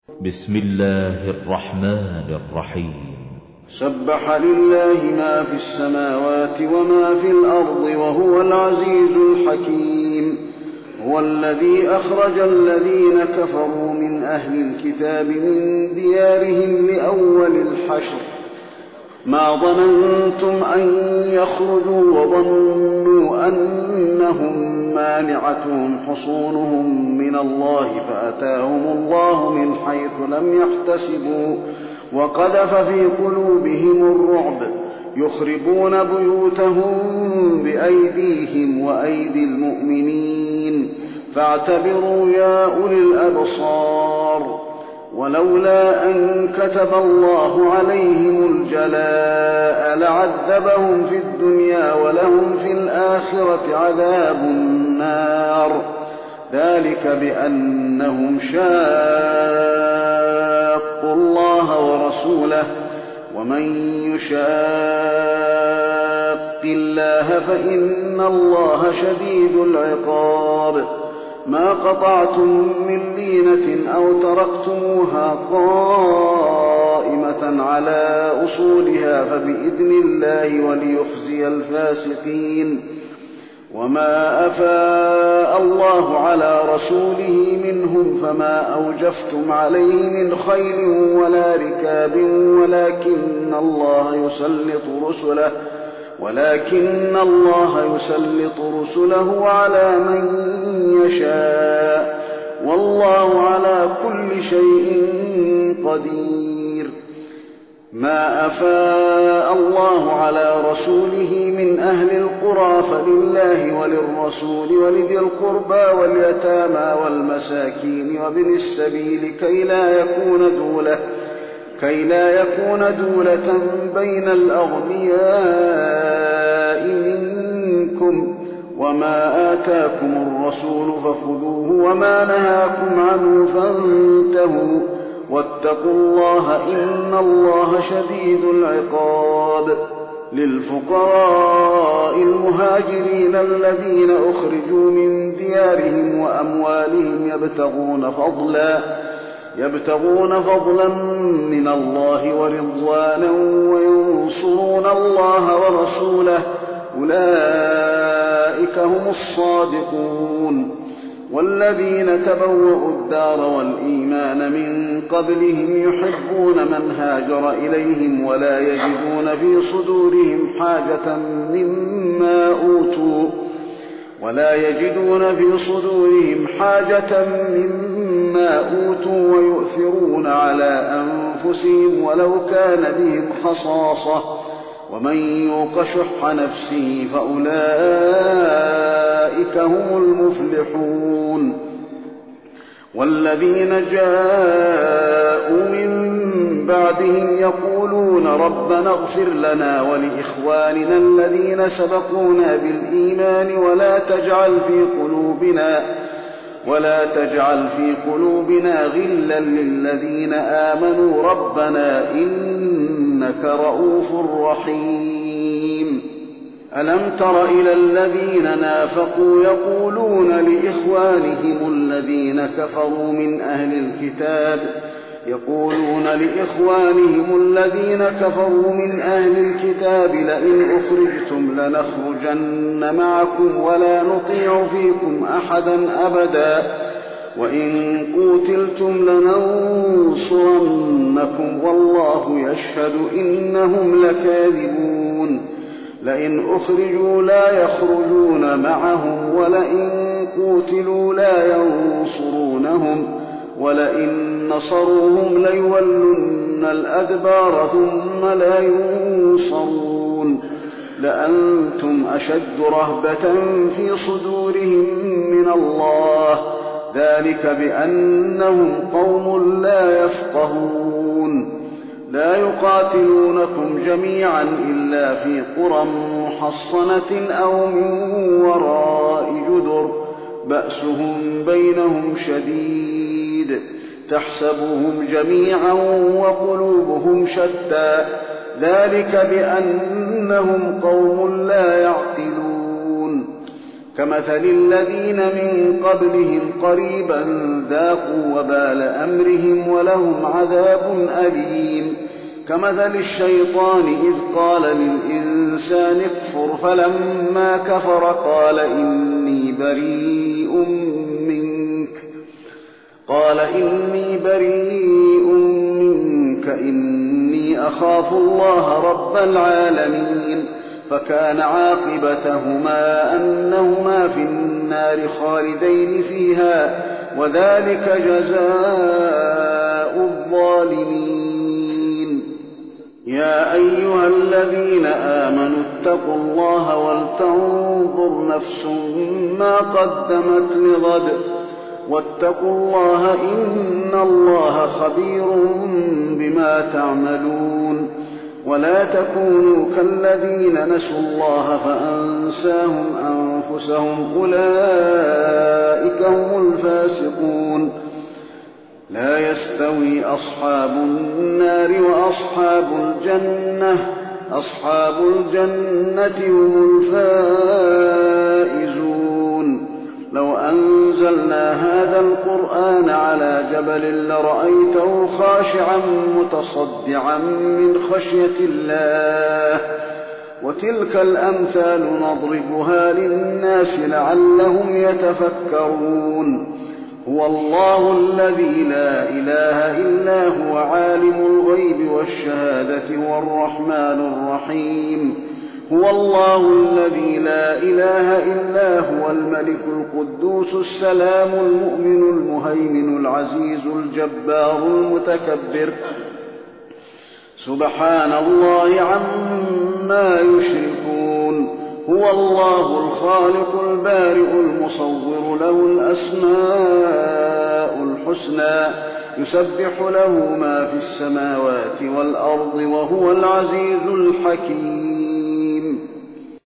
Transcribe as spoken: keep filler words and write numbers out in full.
بسم الله الرحمن الرحيم. سبح لله ما في السماوات وما في الأرض وهو العزيز الحكيم. هو الذي أخرج الذين كفروا من أهل الكتاب من ديارهم لأول الحشر ما ظننتم أن يخرجوا وظنوا أنهم مانعتهم حصونهم من الله فأتاهم الله من حيث لم يحتسبوا وقذف في قلوبهم الرعب يخربون بيوتهم بأيديهم وأيدي المؤمنين فاعتبروا يا أولي الأبصار. ولولا أن كتب الله عليهم الجلاء لعذبهم في الدنيا ولهم في الآخرة عذاب النار ذلك بأنهم شاقوا الله ورسوله ومن يشاق الله فإن الله شديد العقاب. ما قطعتم من لينة أو تركتموها قائمة على أصولها فبإذن الله وليخزي الفاسقين. وما أفاء الله على رسوله منهم فما أوجفتم عليه من خيل ولا ركاب ولكن الله يسلط رسله ولكن الله يسلط رسله على من يشاء والله على كل شيء قدير. ما أفاء الله على رسوله من أهل القرى فلله وللرسول ولذي القربى واليتامى والمساكين وابن السبيل كي لا يكون دولة كي لا يكون دولة بين الأغنياء منكم. وما آتاكم الرسول فخذوه وما نهاكم عنه فانتهوا واتقوا الله إن الله شديد العقاب. للفقراء المهاجرين الذين أخرجوا من ديارهم وأموالهم يبتغون فضلا يبتغون فضلا من الله ورضوانا وينصرون الله ورسوله أولئك هم الصادقون. والذين تبوأوا الدار والإيمان من قبلهم يحبون من هاجر إليهم ولا يجدون في صدورهم حاجة مما أوتوا ولا يجدون في صدورهم حاجة مما أوتوا ويؤثرون على أنفسهم ولو كان بهم خصاصة ومن يوق شح نفسه فأولئك هم المفلحون. والذين جاءوا من بعدهم يقولون ربنا اغفر لنا ولإخواننا الذين سبقونا بالإيمان ولا تجعل في قلوبنا ولا تجعل في قلوبنا غلا للذين آمنوا ربنا إنك رؤوف رحيم. ألم تر إلى الذين نافقوا يقولون لإخوانهم الذين كفروا من أهل الكتاب يقولون لإخوانهم الذين كفروا من أهل الكتاب لئن أخرجتم لنخرجن معكم ولا نطيع فيكم أحدا أبدا وإن قوتلتم لننصرنكم والله يشهد إنهم لكاذبون. لئن أخرجوا لا يخرجون معهم ولئن قوتلوا لا ينصرونهم ولئن نصروهم ليولن الأدبار ثم لا ينصرون. لأنتم أشد رهبة في صدورهم من الله ذلك بأنهم قوم لا يفقهون. لا يقاتلونكم جميعا إلا في قرى محصنة أو من وراء جدر بأسهم بينهم شديد تحسبهم جميعا وقلوبهم شتى ذلك بأنهم قوم لا يعقلون. كمثل الذين من قبلهم قريبا ذاقوا وبال أمرهم ولهم عذاب أليم كمثل الشيطان إذ قال للإنسان اكفر فلما كفر قال إني بريء منك قال إني بريء منك إني أخاف الله رب العالمين فكان عاقبتهما أنهما في النار خالدين فيها وذلك جزاء الظالمين يا أيها الذين آمنوا اتقوا الله ولتنظر نفس ما قدمت لغد واتقوا الله إن الله خبير بما تعملون ولا تكونوا كالذين نسوا الله فأنساهم أنفسهم أولئك هم الفاسقون لا يستوي أصحاب النار وأصحاب الجنة أصحاب الجنة هم الفائزون لو أنزلنا هذا القرآن على جبل لرأيته خاشعا متصدعا من خشية الله وتلك الأمثال نضربها للناس لعلهم يتفكرون هو الله الذي لا إله إلا هو عالم الغيب والشهادة والرحمن الرحيم هو الله الذي لا إله إلا هو الملك القدوس السلام المؤمن المهيمن العزيز الجبار المتكبر سبحان الله عما يشركون هو الله الخالق البارئ المصور له الأسماء الحسنى يسبح له ما في السماوات والأرض وهو العزيز الحكيم